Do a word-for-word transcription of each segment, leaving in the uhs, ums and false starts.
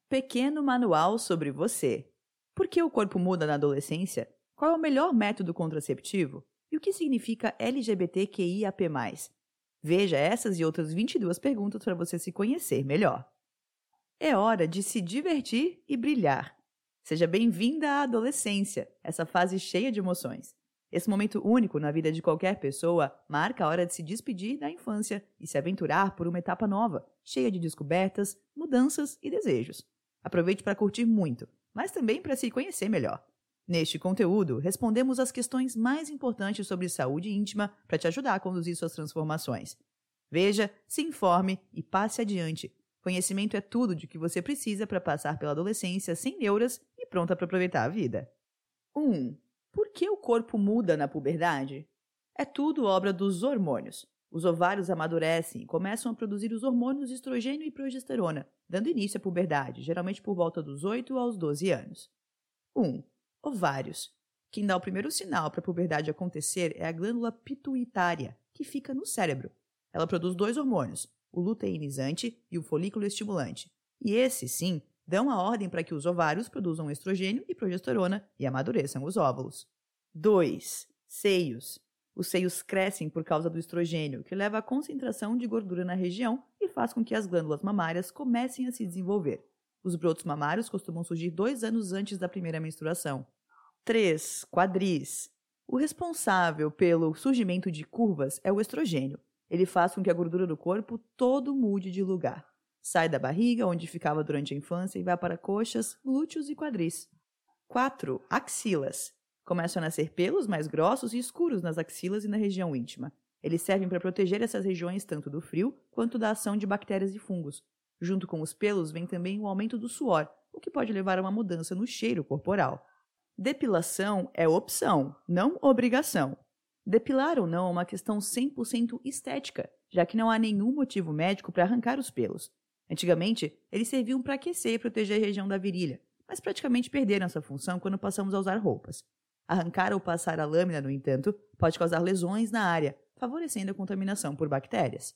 Pequeno manual sobre você. Por que o corpo muda na adolescência? Qual é o melhor método contraceptivo? E o que significa L G B T Q I A P mais? Veja essas e outras vinte e duas perguntas para você se conhecer melhor. É hora de se divertir e brilhar. Seja bem-vinda à adolescência, essa fase cheia de emoções. Esse momento único na vida de qualquer pessoa marca a hora de se despedir da infância e se aventurar por uma etapa nova, cheia de descobertas, mudanças e desejos. Aproveite para curtir muito, mas também para se conhecer melhor. Neste conteúdo, respondemos as questões mais importantes sobre saúde íntima para te ajudar a conduzir suas transformações. Veja, se informe e passe adiante. Conhecimento é tudo de que você precisa para passar pela adolescência sem neuras e pronta para aproveitar a vida. um. Por que o corpo muda na puberdade? É tudo obra dos hormônios. Os ovários amadurecem e começam a produzir os hormônios estrogênio e progesterona, dando início à puberdade, geralmente por volta dos oito aos doze anos. um. Ovários. Quem dá o primeiro sinal para a puberdade acontecer é a glândula pituitária, que fica no cérebro. Ela produz dois hormônios, o luteinizante e o folículo estimulante. E esses, sim, dão a ordem para que os ovários produzam estrogênio e progesterona e amadureçam os óvulos. dois. Seios. Os seios crescem por causa do estrogênio, que leva à concentração de gordura na região e faz com que as glândulas mamárias comecem a se desenvolver. Os brotos mamários costumam surgir dois anos antes da primeira menstruação. três. Quadris. O responsável pelo surgimento de curvas é o estrogênio. Ele faz com que a gordura do corpo todo mude de lugar. Sai da barriga, onde ficava durante a infância, e vai para coxas, glúteos e quadris. quatro. Axilas. Começam a nascer pelos mais grossos e escuros nas axilas e na região íntima. Eles servem para proteger essas regiões tanto do frio quanto da ação de bactérias e fungos. Junto com os pelos vem também o aumento do suor, o que pode levar a uma mudança no cheiro corporal. Depilação é opção, não obrigação. Depilar ou não é uma questão cem por cento estética, já que não há nenhum motivo médico para arrancar os pelos. Antigamente, eles serviam para aquecer e proteger a região da virilha, mas praticamente perderam essa função quando passamos a usar roupas. Arrancar ou passar a lâmina, no entanto, pode causar lesões na área, favorecendo a contaminação por bactérias.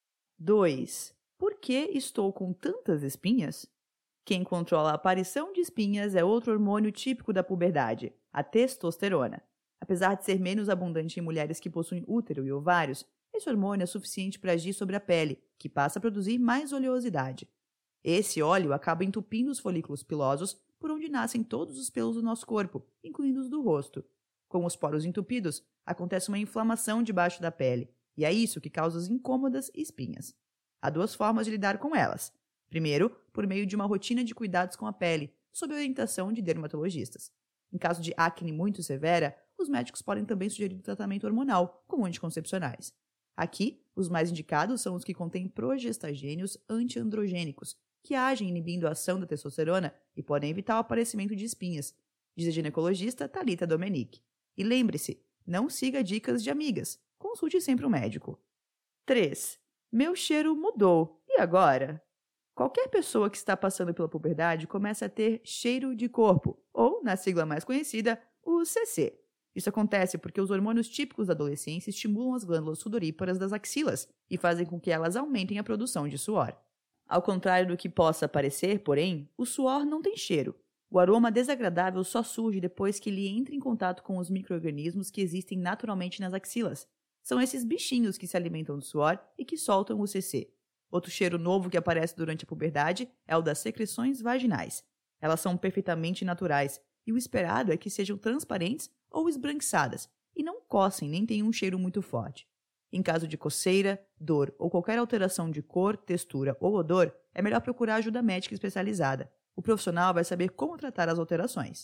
dois. Por que estou com tantas espinhas? Quem controla a aparição de espinhas é outro hormônio típico da puberdade, a testosterona. Apesar de ser menos abundante em mulheres que possuem útero e ovários, esse hormônio é suficiente para agir sobre a pele, que passa a produzir mais oleosidade. Esse óleo acaba entupindo os folículos pilosos, por onde nascem todos os pelos do nosso corpo, incluindo os do rosto. Com os poros entupidos, acontece uma inflamação debaixo da pele, e é isso que causa as incômodas espinhas. Há duas formas de lidar com elas. Primeiro, por meio de uma rotina de cuidados com a pele, sob a orientação de dermatologistas. Em caso de acne muito severa, os médicos podem também sugerir tratamento hormonal, como anticoncepcionais. Aqui, os mais indicados são os que contêm progestagênios antiandrogênicos, que agem inibindo a ação da testosterona e podem evitar o aparecimento de espinhas, diz a ginecologista Thalita Domenic. E lembre-se, não siga dicas de amigas, consulte sempre um médico. três. Meu cheiro mudou. E agora? Qualquer pessoa que está passando pela puberdade começa a ter cheiro de corpo, ou, na sigla mais conhecida, o C C. Isso acontece porque os hormônios típicos da adolescência estimulam as glândulas sudoríparas das axilas e fazem com que elas aumentem a produção de suor. Ao contrário do que possa parecer, porém, o suor não tem cheiro. O aroma desagradável só surge depois que ele entra em contato com os micro-organismos que existem naturalmente nas axilas. São esses bichinhos que se alimentam do suor e que soltam o C C. Outro cheiro novo que aparece durante a puberdade é o das secreções vaginais. Elas são perfeitamente naturais e o esperado é que sejam transparentes ou esbranquiçadas e não coçem nem tenham um cheiro muito forte. Em caso de coceira, dor ou qualquer alteração de cor, textura ou odor, é melhor procurar ajuda médica especializada. O profissional vai saber como tratar as alterações.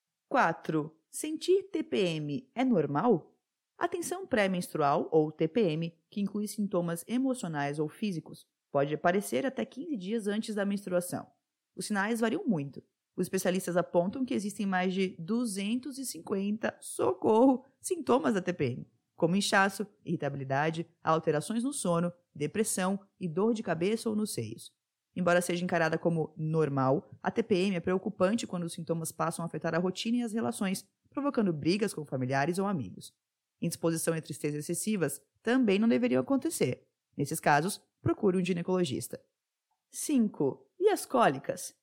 quatro. Sentir T P M é normal? A tensão pré-menstrual, ou T P M, que inclui sintomas emocionais ou físicos, pode aparecer até quinze dias antes da menstruação. Os sinais variam muito. Os especialistas apontam que existem mais de duzentos e cinquenta, socorro, sintomas da T P M, como inchaço, irritabilidade, alterações no sono, depressão e dor de cabeça ou nos seios. Embora seja encarada como normal, a T P M é preocupante quando os sintomas passam a afetar a rotina e as relações, provocando brigas com familiares ou amigos. Indisposição e tristeza excessivas também não deveriam acontecer. Nesses casos, procure um ginecologista. cinco. E as cólicas?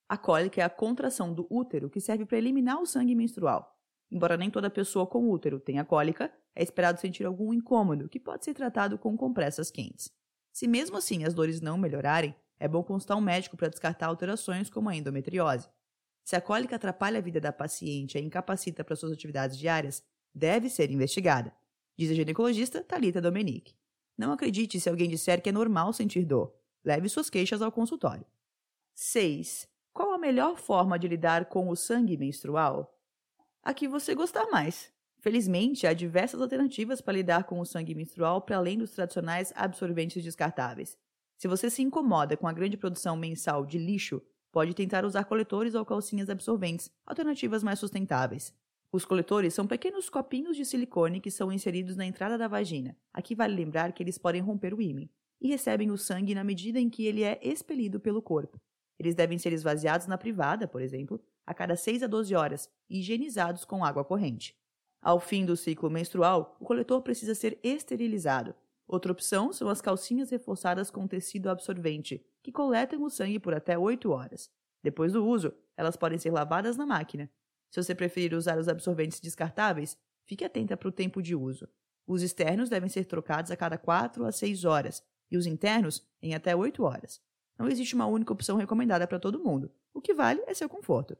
A cólica é a contração do útero que serve para eliminar o sangue menstrual. Embora nem toda pessoa com útero tenha cólica, é esperado sentir algum incômodo, que pode ser tratado com compressas quentes. Se mesmo assim as dores não melhorarem, é bom consultar um médico para descartar alterações como a endometriose. Se a cólica atrapalha a vida da paciente e a incapacita para suas atividades diárias, deve ser investigada, diz a ginecologista Thalita Domenic. Não acredite se alguém disser que é normal sentir dor. Leve suas queixas ao consultório. seis. Qual a melhor forma de lidar com o sangue menstrual? A que você gostar mais. Felizmente, há diversas alternativas para lidar com o sangue menstrual para além dos tradicionais absorventes descartáveis. Se você se incomoda com a grande produção mensal de lixo, pode tentar usar coletores ou calcinhas absorventes, alternativas mais sustentáveis. Os coletores são pequenos copinhos de silicone que são inseridos na entrada da vagina. Aqui vale lembrar que eles podem romper o ímã e recebem o sangue na medida em que ele é expelido pelo corpo. Eles devem ser esvaziados na privada, por exemplo, a cada seis a doze horas e higienizados com água corrente. Ao fim do ciclo menstrual, o coletor precisa ser esterilizado. Outra opção são as calcinhas reforçadas com tecido absorvente, que coletam o sangue por até oito horas. Depois do uso, elas podem ser lavadas na máquina. Se você preferir usar os absorventes descartáveis, fique atenta para o tempo de uso. Os externos devem ser trocados a cada quatro a seis horas e os internos em até oito horas. Não existe uma única opção recomendada para todo mundo. O que vale é seu conforto.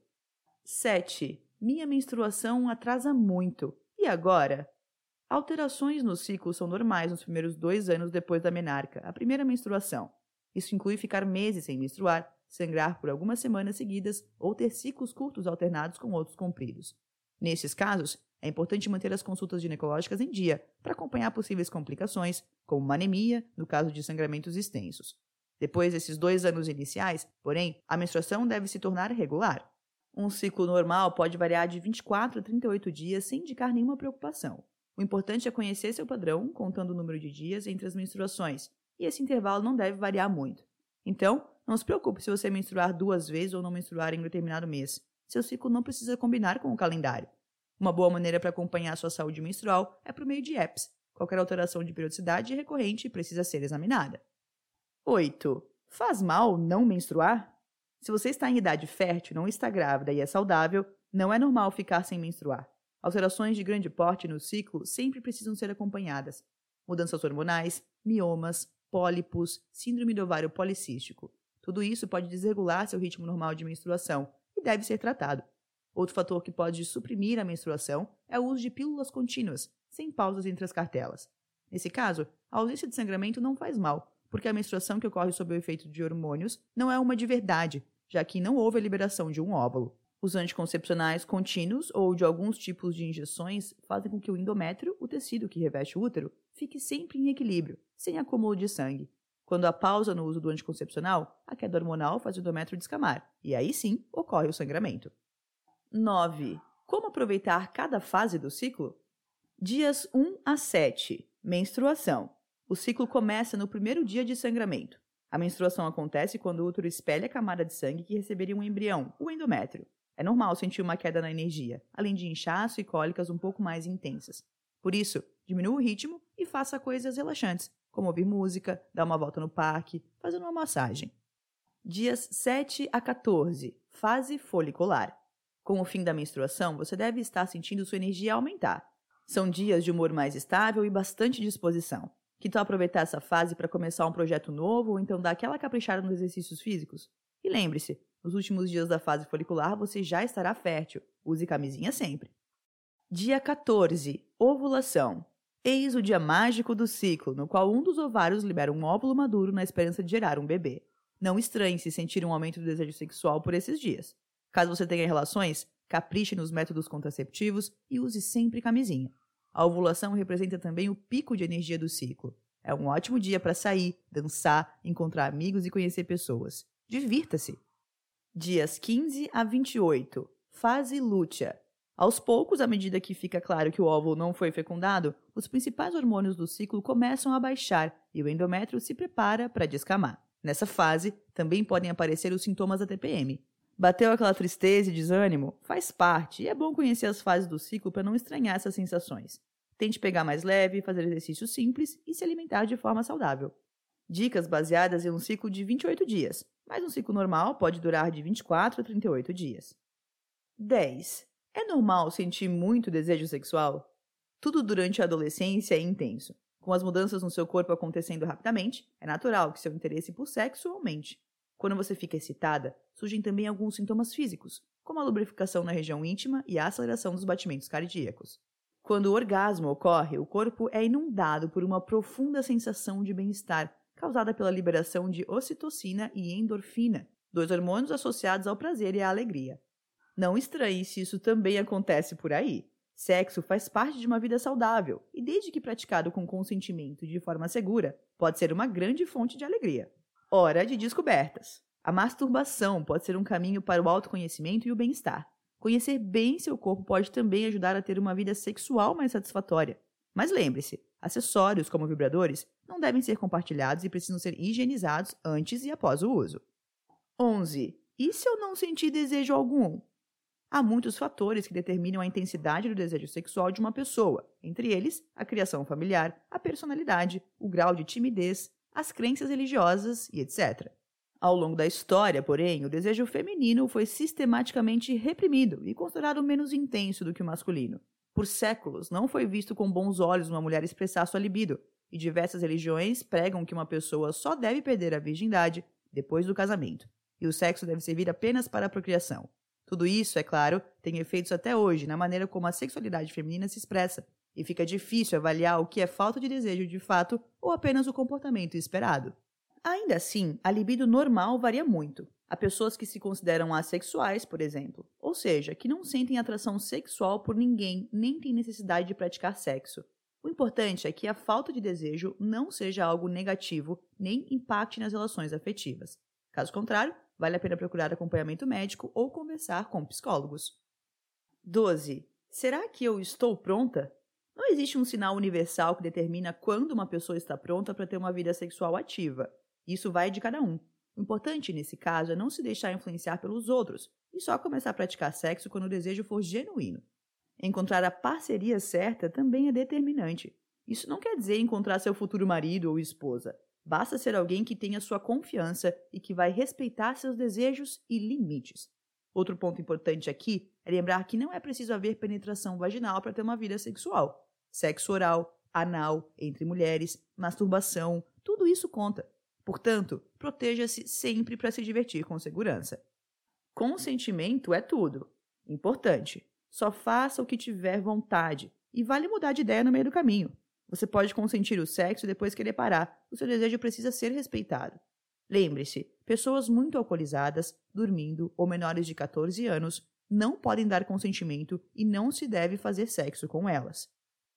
sete. Minha menstruação atrasa muito. E agora? Alterações no ciclo são normais nos primeiros dois anos depois da menarca, a primeira menstruação. Isso inclui ficar meses sem menstruar, sangrar por algumas semanas seguidas ou ter ciclos curtos alternados com outros compridos. Nesses casos, é importante manter as consultas ginecológicas em dia para acompanhar possíveis complicações, como uma anemia, no caso de sangramentos extensos. Depois desses dois anos iniciais, porém, a menstruação deve se tornar regular. Um ciclo normal pode variar de vinte e quatro a trinta e oito dias sem indicar nenhuma preocupação. O importante é conhecer seu padrão, contando o número de dias entre as menstruações, e esse intervalo não deve variar muito. Então, não se preocupe se você menstruar duas vezes ou não menstruar em um determinado mês. Seu ciclo não precisa combinar com o calendário. Uma boa maneira para acompanhar sua saúde menstrual é por meio de apps. Qualquer alteração de periodicidade recorrente precisa ser examinada. oito. Faz mal não menstruar? Se você está em idade fértil, não está grávida e é saudável, não é normal ficar sem menstruar. Alterações de grande porte no ciclo sempre precisam ser acompanhadas. Mudanças hormonais, miomas, pólipos, síndrome do ovário policístico. Tudo isso pode desregular seu ritmo normal de menstruação e deve ser tratado. Outro fator que pode suprimir a menstruação é o uso de pílulas contínuas, sem pausas entre as cartelas. Nesse caso, a ausência de sangramento não faz mal, porque a menstruação que ocorre sob o efeito de hormônios não é uma de verdade, já que não houve a liberação de um óvulo. Os anticoncepcionais contínuos ou de alguns tipos de injeções fazem com que o endométrio, o tecido que reveste o útero, fique sempre em equilíbrio, sem acúmulo de sangue. Quando há pausa no uso do anticoncepcional, a queda hormonal faz o endométrio descamar, e aí sim ocorre o sangramento. nove. Como aproveitar cada fase do ciclo? Dias um a sete. Menstruação. O ciclo começa no primeiro dia de sangramento. A menstruação acontece quando o útero espelha a camada de sangue que receberia um embrião, o endométrio. É normal sentir uma queda na energia, além de inchaço e cólicas um pouco mais intensas. Por isso, diminua o ritmo e faça coisas relaxantes, como ouvir música, dar uma volta no parque, fazer uma massagem. Dias sete a quatorze. Fase folicular. Com o fim da menstruação, você deve estar sentindo sua energia aumentar. São dias de humor mais estável e bastante disposição. Que tal aproveitar essa fase para começar um projeto novo ou então dar aquela caprichada nos exercícios físicos? E lembre-se, nos últimos dias da fase folicular você já estará fértil. Use camisinha sempre. Dia quatorze. Ovulação. Eis o dia mágico do ciclo, no qual um dos ovários libera um óvulo maduro na esperança de gerar um bebê. Não estranhe se sentir um aumento do desejo sexual por esses dias. Caso você tenha relações, capriche nos métodos contraceptivos e use sempre camisinha. A ovulação representa também o pico de energia do ciclo. É um ótimo dia para sair, dançar, encontrar amigos e conhecer pessoas. Divirta-se! Dias quinze a vinte e oito. Fase lútea. Aos poucos, à medida que fica claro que o óvulo não foi fecundado, os principais hormônios do ciclo começam a baixar e o endométrio se prepara para descamar. Nessa fase, também podem aparecer os sintomas da T P M. Bateu aquela tristeza e desânimo? Faz parte, e é bom conhecer as fases do ciclo para não estranhar essas sensações. Tente pegar mais leve, fazer exercícios simples e se alimentar de forma saudável. Dicas baseadas em um ciclo de vinte e oito dias, mas um ciclo normal pode durar de vinte e quatro a trinta e oito dias. dez. É normal sentir muito desejo sexual? Tudo durante a adolescência é intenso. Com as mudanças no seu corpo acontecendo rapidamente, é natural que seu interesse por sexo aumente. Quando você fica excitada, surgem também alguns sintomas físicos, como a lubrificação na região íntima e a aceleração dos batimentos cardíacos. Quando o orgasmo ocorre, o corpo é inundado por uma profunda sensação de bem-estar, causada pela liberação de ocitocina e endorfina, dois hormônios associados ao prazer e à alegria. Não estranhe se isso também acontece por aí. Sexo faz parte de uma vida saudável e, desde que praticado com consentimento e de forma segura, pode ser uma grande fonte de alegria. Hora de descobertas. A masturbação pode ser um caminho para o autoconhecimento e o bem-estar. Conhecer bem seu corpo pode também ajudar a ter uma vida sexual mais satisfatória. Mas lembre-se, acessórios como vibradores não devem ser compartilhados e precisam ser higienizados antes e após o uso. onze. E se eu não sentir desejo algum? Há muitos fatores que determinam a intensidade do desejo sexual de uma pessoa, entre eles a criação familiar, a personalidade, o grau de timidez, as crenças religiosas e etcétera. Ao longo da história, porém, o desejo feminino foi sistematicamente reprimido e considerado menos intenso do que o masculino. Por séculos, não foi visto com bons olhos uma mulher expressar sua libido, e diversas religiões pregam que uma pessoa só deve perder a virgindade depois do casamento, e o sexo deve servir apenas para a procriação. Tudo isso, é claro, tem efeitos até hoje na maneira como a sexualidade feminina se expressa, e fica difícil avaliar o que é falta de desejo de fato ou apenas o comportamento esperado. Ainda assim, a libido normal varia muito. Há pessoas que se consideram assexuais, por exemplo, ou seja, que não sentem atração sexual por ninguém nem têm necessidade de praticar sexo. O importante é que a falta de desejo não seja algo negativo nem impacte nas relações afetivas. Caso contrário, vale a pena procurar acompanhamento médico ou conversar com psicólogos. doze. Será que eu estou pronta? Não existe um sinal universal que determina quando uma pessoa está pronta para ter uma vida sexual ativa. Isso vai de cada um. O importante nesse caso é não se deixar influenciar pelos outros e só começar a praticar sexo quando o desejo for genuíno. Encontrar a parceria certa também é determinante. Isso não quer dizer encontrar seu futuro marido ou esposa. Basta ser alguém que tenha sua confiança e que vai respeitar seus desejos e limites. Outro ponto importante aqui é lembrar que não é preciso haver penetração vaginal para ter uma vida sexual. Sexo oral, anal, entre mulheres, masturbação, tudo isso conta. Portanto, proteja-se sempre para se divertir com segurança. Consentimento é tudo. Importante. Só faça o que tiver vontade e vale mudar de ideia no meio do caminho. Você pode consentir o sexo e depois querer parar. O seu desejo precisa ser respeitado. Lembre-se, pessoas muito alcoolizadas, dormindo ou menores de catorze anos não podem dar consentimento e não se deve fazer sexo com elas.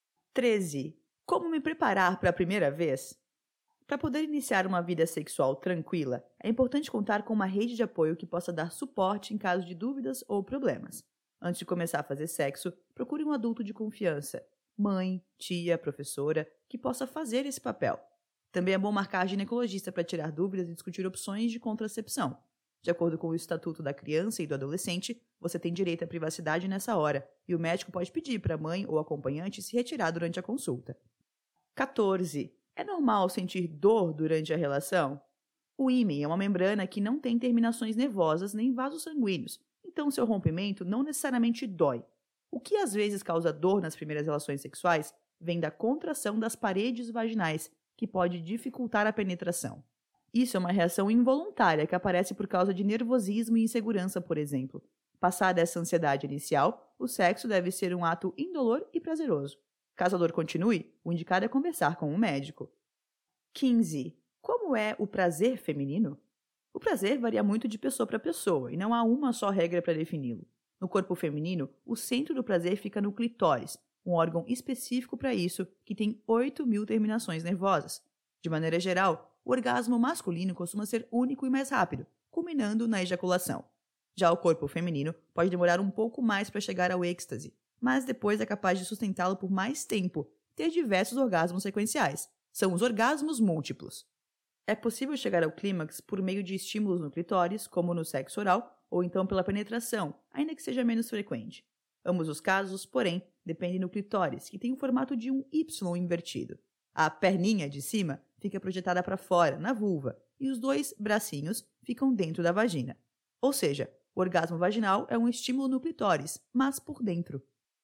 treze. Como me preparar para a primeira vez? Para poder iniciar uma vida sexual tranquila, é importante contar com uma rede de apoio que possa dar suporte em caso de dúvidas ou problemas. Antes de começar a fazer sexo, procure um adulto de confiança, mãe, tia, professora, que possa fazer esse papel. Também é bom marcar ginecologista para tirar dúvidas e discutir opções de contracepção. De acordo com o Estatuto da Criança e do Adolescente, você tem direito à privacidade nessa hora, e o médico pode pedir para a mãe ou acompanhante se retirar durante a consulta. quatorze. É normal sentir dor durante a relação? O ímen é uma membrana que não tem terminações nervosas nem vasos sanguíneos, então seu rompimento não necessariamente dói. O que às vezes causa dor nas primeiras relações sexuais vem da contração das paredes vaginais, que pode dificultar a penetração. Isso é uma reação involuntária que aparece por causa de nervosismo e insegurança, por exemplo. Passada essa ansiedade inicial, o sexo deve ser um ato indolor e prazeroso. Caso a dor continue, o indicado é conversar com um médico. quinze. Como é o prazer feminino? O prazer varia muito de pessoa para pessoa e não há uma só regra para defini-lo. No corpo feminino, o centro do prazer fica no clitóris, um órgão específico para isso que tem oito mil terminações nervosas. De maneira geral, o orgasmo masculino costuma ser único e mais rápido, culminando na ejaculação. Já o corpo feminino pode demorar um pouco mais para chegar ao êxtase, mas depois é capaz de sustentá-lo por mais tempo, ter diversos orgasmos sequenciais. São os orgasmos múltiplos. É possível chegar ao clímax por meio de estímulos no clitóris, como no sexo oral, ou então pela penetração, ainda que seja menos frequente. Ambos os casos, porém, dependem do clitóris, que tem o formato de um Y invertido. A perninha de cima fica projetada para fora, na vulva, e os dois bracinhos ficam dentro da vagina. Ou seja, o orgasmo vaginal é um estímulo no clitóris, mas por dentro.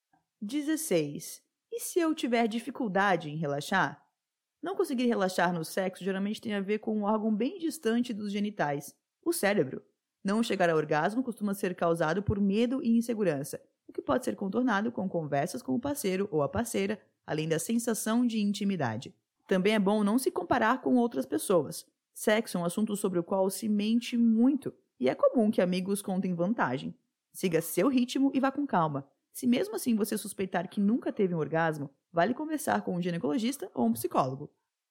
dezesseis. E se eu tiver dificuldade em relaxar? Não conseguir relaxar no sexo geralmente tem a ver com um órgão bem distante dos genitais, o cérebro. Não chegar ao orgasmo costuma ser causado por medo e insegurança, o que pode ser contornado com conversas com o parceiro ou a parceira, além da sensação de intimidade. Também é bom não se comparar com outras pessoas. Sexo é um assunto sobre o qual se mente muito, e é comum que amigos contem vantagem. Siga seu ritmo e vá com calma. Se mesmo assim você suspeitar que nunca teve um orgasmo, vale conversar com um ginecologista ou um psicólogo.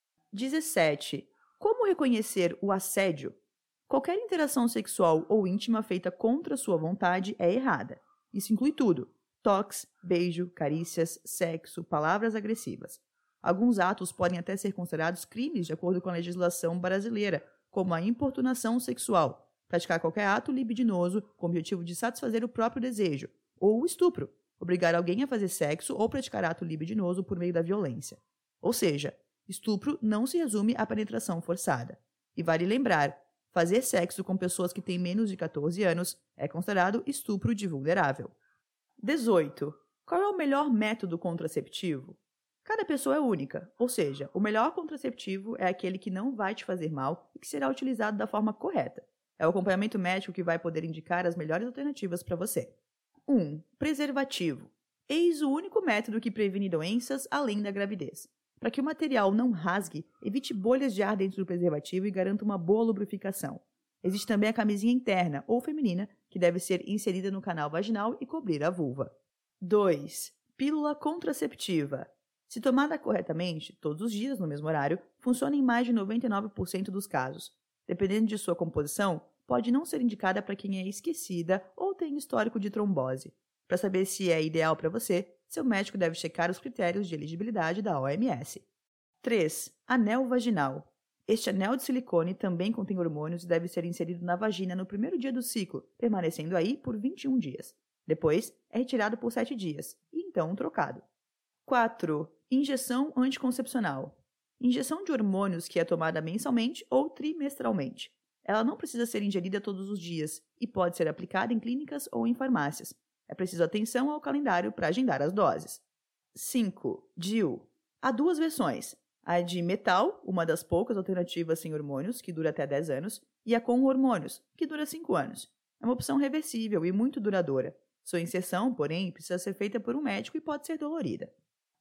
dezessete. Como reconhecer o assédio? Qualquer interação sexual ou íntima feita contra sua vontade é errada. Isso inclui tudo: toques, beijo, carícias, sexo, palavras agressivas. Alguns atos podem até ser considerados crimes de acordo com a legislação brasileira, como a importunação sexual, praticar qualquer ato libidinoso com o objetivo de satisfazer o próprio desejo, ou o estupro, obrigar alguém a fazer sexo ou praticar ato libidinoso por meio da violência. Ou seja, estupro não se resume à penetração forçada. E vale lembrar, fazer sexo com pessoas que têm menos de catorze anos é considerado estupro de vulnerável. dezoito. Qual é o melhor método contraceptivo? Cada pessoa é única, ou seja, o melhor contraceptivo é aquele que não vai te fazer mal e que será utilizado da forma correta. É o acompanhamento médico que vai poder indicar as melhores alternativas para você. um. Preservativo. Eis o único método que previne doenças além da gravidez. Para que o material não rasgue, evite bolhas de ar dentro do preservativo e garanta uma boa lubrificação. Existe também a camisinha interna ou feminina, que deve ser inserida no canal vaginal e cobrir a vulva. dois. Pílula contraceptiva. Se tomada corretamente, todos os dias no mesmo horário, funciona em mais de noventa e nove por cento dos casos. Dependendo de sua composição, pode não ser indicada para quem é esquecida ou tem histórico de trombose. Para saber se é ideal para você, seu médico deve checar os critérios de elegibilidade da O M S. três. Anel vaginal. Este anel de silicone também contém hormônios e deve ser inserido na vagina no primeiro dia do ciclo, permanecendo aí por vinte e um dias. Depois, é retirado por sete dias, e então trocado. quatro. Injeção anticoncepcional. Injeção de hormônios que é tomada mensalmente ou trimestralmente. Ela não precisa ser ingerida todos os dias e pode ser aplicada em clínicas ou em farmácias. É preciso atenção ao calendário para agendar as doses. cinco. D I U. Há duas versões. A de metal, uma das poucas alternativas sem hormônios, que dura até dez anos, e a com hormônios, que dura cinco anos. É uma opção reversível e muito duradoura. Sua inserção, porém, precisa ser feita por um médico e pode ser dolorida.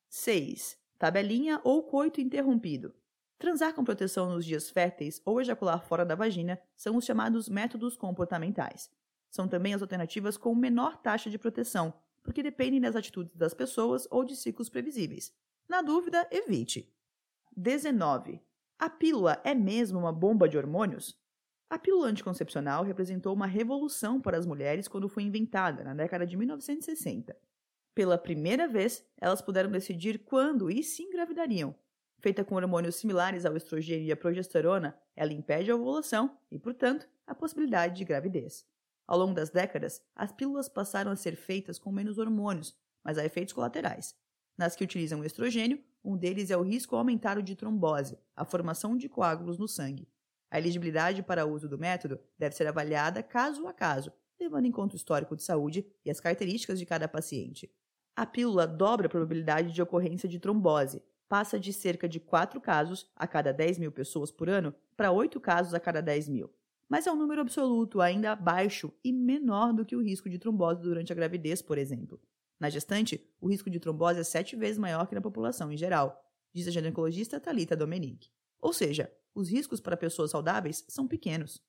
seis. Tabelinha ou coito interrompido. Transar com proteção nos dias férteis ou ejacular fora da vagina são os chamados métodos comportamentais. São também as alternativas com menor taxa de proteção, porque dependem das atitudes das pessoas ou de ciclos previsíveis. Na dúvida, evite. dezenove. A pílula é mesmo uma bomba de hormônios? A pílula anticoncepcional representou uma revolução para as mulheres quando foi inventada, na década de mil novecentos e sessenta. Pela primeira vez, elas puderam decidir quando e se engravidariam. Feita com hormônios similares ao estrogênio e à progesterona, ela impede a ovulação e, portanto, a possibilidade de gravidez. Ao longo das décadas, as pílulas passaram a ser feitas com menos hormônios, mas há efeitos colaterais. Nas que utilizam o estrogênio, um deles é o risco aumentado de trombose, a formação de coágulos no sangue. A elegibilidade para o uso do método deve ser avaliada caso a caso, levando em conta o histórico de saúde e as características de cada paciente. A pílula dobra a probabilidade de ocorrência de trombose, passa de cerca de quatro casos a cada dez mil pessoas por ano para oito casos a cada dez mil. Mas é um número absoluto ainda baixo e menor do que o risco de trombose durante a gravidez, por exemplo. Na gestante, o risco de trombose é sete vezes maior que na população em geral, diz a ginecologista Thalita Domenic. Ou seja, os riscos para pessoas saudáveis são pequenos.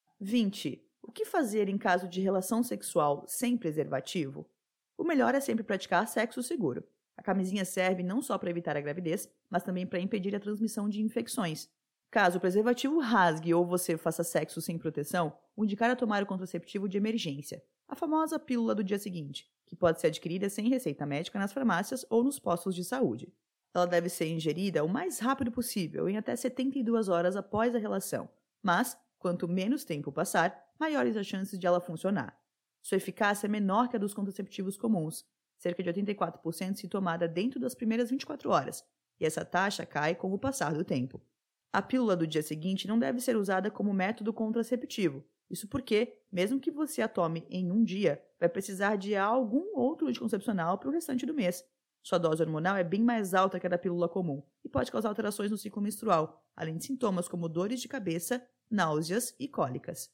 vinte. O que fazer em caso de relação sexual sem preservativo? O melhor é sempre praticar sexo seguro. A camisinha serve não só para evitar a gravidez, mas também para impedir a transmissão de infecções. Caso o preservativo rasgue ou você faça sexo sem proteção, o indicar é tomar o contraceptivo de emergência, a famosa pílula do dia seguinte, que pode ser adquirida sem receita médica nas farmácias ou nos postos de saúde. Ela deve ser ingerida o mais rápido possível, em até setenta e duas horas após a relação, mas, quanto menos tempo passar, maiores as chances de ela funcionar. Sua eficácia é menor que a dos contraceptivos comuns, cerca de oitenta e quatro por cento se tomada dentro das primeiras vinte e quatro horas, e essa taxa cai com o passar do tempo. A pílula do dia seguinte não deve ser usada como método contraceptivo. Isso porque, mesmo que você a tome em um dia, vai precisar de algum outro anticoncepcional para o restante do mês. Sua dose hormonal é bem mais alta que a da pílula comum e pode causar alterações no ciclo menstrual, além de sintomas como dores de cabeça, náuseas e cólicas.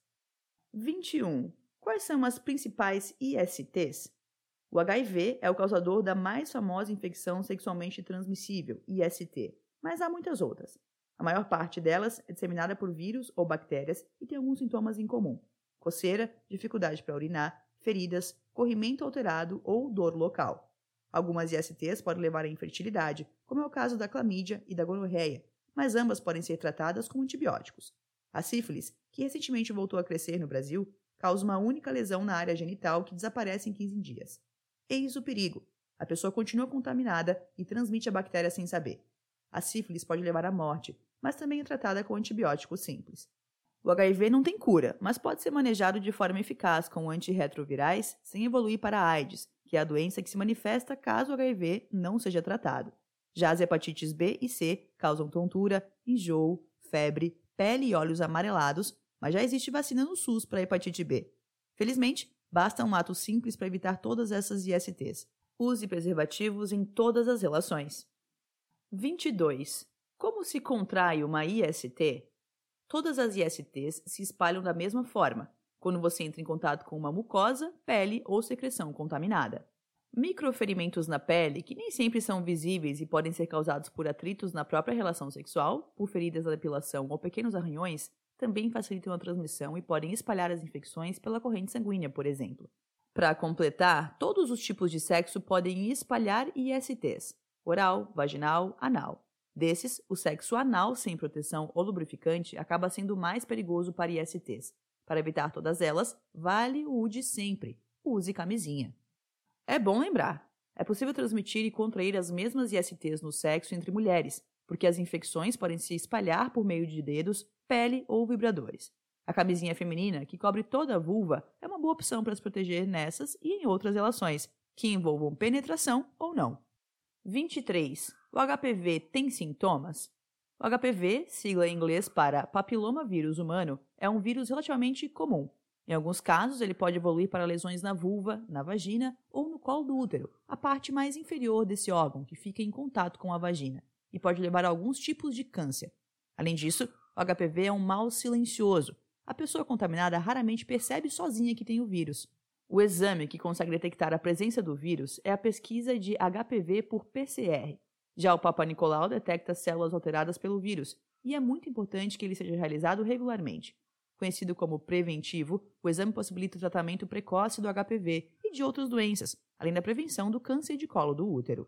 vinte e um. Quais são as principais I S Ts? O H I V é o causador da mais famosa infecção sexualmente transmissível, I S T, mas há muitas outras. A maior parte delas é disseminada por vírus ou bactérias e tem alguns sintomas em comum: coceira, dificuldade para urinar, feridas, corrimento alterado ou dor local. Algumas I S Ts podem levar à infertilidade, como é o caso da clamídia e da gonorreia, mas ambas podem ser tratadas com antibióticos. A sífilis, que recentemente voltou a crescer no Brasil, causa uma única lesão na área genital que desaparece em quinze dias. Eis o perigo: a pessoa continua contaminada e transmite a bactéria sem saber. A sífilis pode levar à morte, mas também é tratada com antibióticos simples. O H I V não tem cura, mas pode ser manejado de forma eficaz com antirretrovirais sem evoluir para a AIDS, que é a doença que se manifesta caso o H I V não seja tratado. Já as hepatites B e C causam tontura, enjoo, febre, pele e olhos amarelados, mas já existe vacina no SUS para a hepatite B. Felizmente, basta um ato simples para evitar todas essas I S Ts. Use preservativos em todas as relações. vinte e dois. Como se contrai uma I S T? Todas as I S Ts se espalham da mesma forma, quando você entra em contato com uma mucosa, pele ou secreção contaminada. Microferimentos na pele, que nem sempre são visíveis e podem ser causados por atritos na própria relação sexual, por feridas da depilação ou pequenos arranhões, também facilitam a transmissão e podem espalhar as infecções pela corrente sanguínea, por exemplo. Para completar, todos os tipos de sexo podem espalhar I S Ts: oral, vaginal, anal. Desses, o sexo anal sem proteção ou lubrificante acaba sendo mais perigoso para I S Ts. Para evitar todas elas, vale o de sempre: use camisinha. É bom lembrar, é possível transmitir e contrair as mesmas I S Ts no sexo entre mulheres, porque as infecções podem se espalhar por meio de dedos, pele ou vibradores. A camisinha feminina, que cobre toda a vulva, é uma boa opção para se proteger nessas e em outras relações, que envolvam penetração ou não. vinte e três. O H P V tem sintomas? O H P V, sigla em inglês para papilomavírus humano, é um vírus relativamente comum. Em alguns casos, ele pode evoluir para lesões na vulva, na vagina ou no colo do útero, a parte mais inferior desse órgão, que fica em contato com a vagina, e pode levar a alguns tipos de câncer. Além disso, o H P V é um mal silencioso. A pessoa contaminada raramente percebe sozinha que tem o vírus. O exame que consegue detectar a presença do vírus é a pesquisa de H P V por P C R. Já o Papa Nicolau detecta células alteradas pelo vírus, e é muito importante que ele seja realizado regularmente. Conhecido como preventivo, o exame possibilita o tratamento precoce do H P V e de outras doenças, além da prevenção do câncer de colo do útero.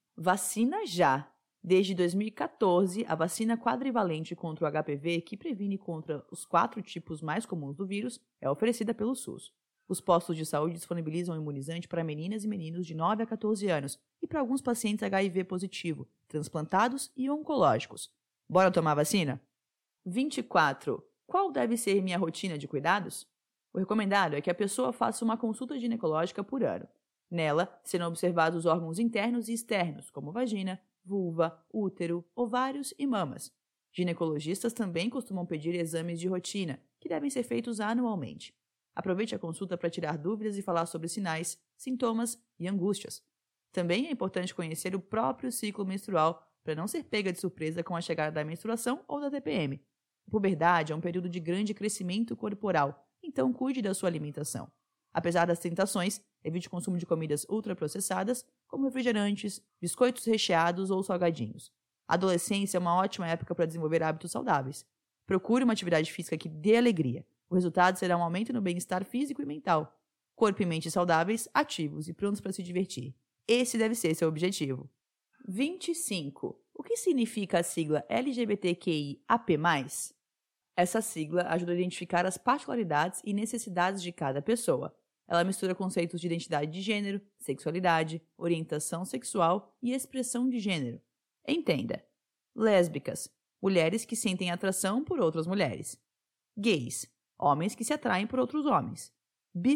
Vacina já! Desde dois mil e quatorze, a vacina quadrivalente contra o H P V, que previne contra os quatro tipos mais comuns do vírus, é oferecida pelo SUS. Os postos de saúde disponibilizam o imunizante para meninas e meninos de nove a quatorze anos e para alguns pacientes H I V positivo, transplantados e oncológicos. Bora tomar vacina? vinte e quatro. Qual deve ser minha rotina de cuidados? O recomendado é que a pessoa faça uma consulta ginecológica por ano. Nela, serão observados os órgãos internos e externos, como vagina, vulva, útero, ovários e mamas. Ginecologistas também costumam pedir exames de rotina, que devem ser feitos anualmente. Aproveite a consulta para tirar dúvidas e falar sobre sinais, sintomas e angústias. Também é importante conhecer o próprio ciclo menstrual para não ser pega de surpresa com a chegada da menstruação ou da T P M. A puberdade é um período de grande crescimento corporal, então cuide da sua alimentação. Apesar das tentações, evite o consumo de comidas ultraprocessadas, como refrigerantes, biscoitos recheados ou salgadinhos. A adolescência é uma ótima época para desenvolver hábitos saudáveis. Procure uma atividade física que dê alegria. O resultado será um aumento no bem-estar físico e mental. Corpo e mente saudáveis, ativos e prontos para se divertir. Esse deve ser seu objetivo. vinte e cinco. O que significa a sigla L G B T Q I A P mais? Essa sigla ajuda a identificar as particularidades e necessidades de cada pessoa. Ela mistura conceitos de identidade de gênero, sexualidade, orientação sexual e expressão de gênero. Entenda. Lésbicas, mulheres que sentem atração por outras mulheres. Gays, homens que se atraem por outros homens.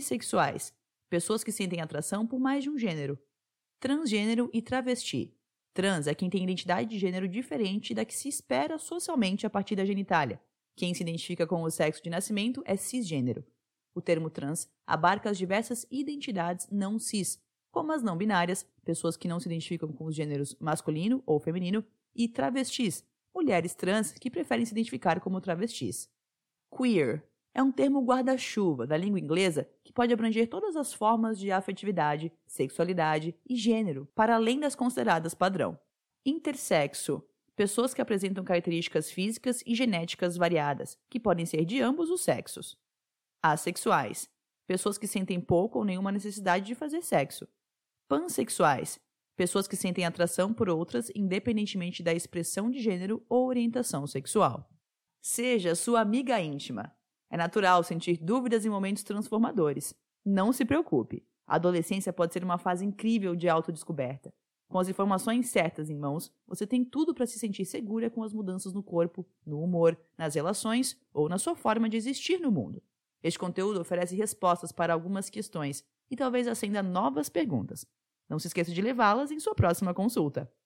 Bissexuais, pessoas que sentem atração por mais de um gênero. Transgênero e travesti, Trans é quem tem identidade de gênero diferente da que se espera socialmente a partir da genitália. Quem se identifica com o sexo de nascimento é cisgênero. O termo trans abarca as diversas identidades não cis, como as não binárias, pessoas que não se identificam com os gêneros masculino ou feminino, e travestis, mulheres trans que preferem se identificar como travestis. Queer é um termo guarda-chuva da língua inglesa que pode abranger todas as formas de afetividade, sexualidade e gênero, para além das consideradas padrão. Intersexo, pessoas que apresentam características físicas e genéticas variadas, que podem ser de ambos os sexos. Assexuais, pessoas que sentem pouco ou nenhuma necessidade de fazer sexo. Pansexuais, pessoas que sentem atração por outras independentemente da expressão de gênero ou orientação sexual. Seja sua amiga íntima. É natural sentir dúvidas em momentos transformadores. Não se preocupe. A adolescência pode ser uma fase incrível de autodescoberta. Com as informações certas em mãos, você tem tudo para se sentir segura com as mudanças no corpo, no humor, nas relações ou na sua forma de existir no mundo. Este conteúdo oferece respostas para algumas questões e talvez acenda novas perguntas. Não se esqueça de levá-las em sua próxima consulta.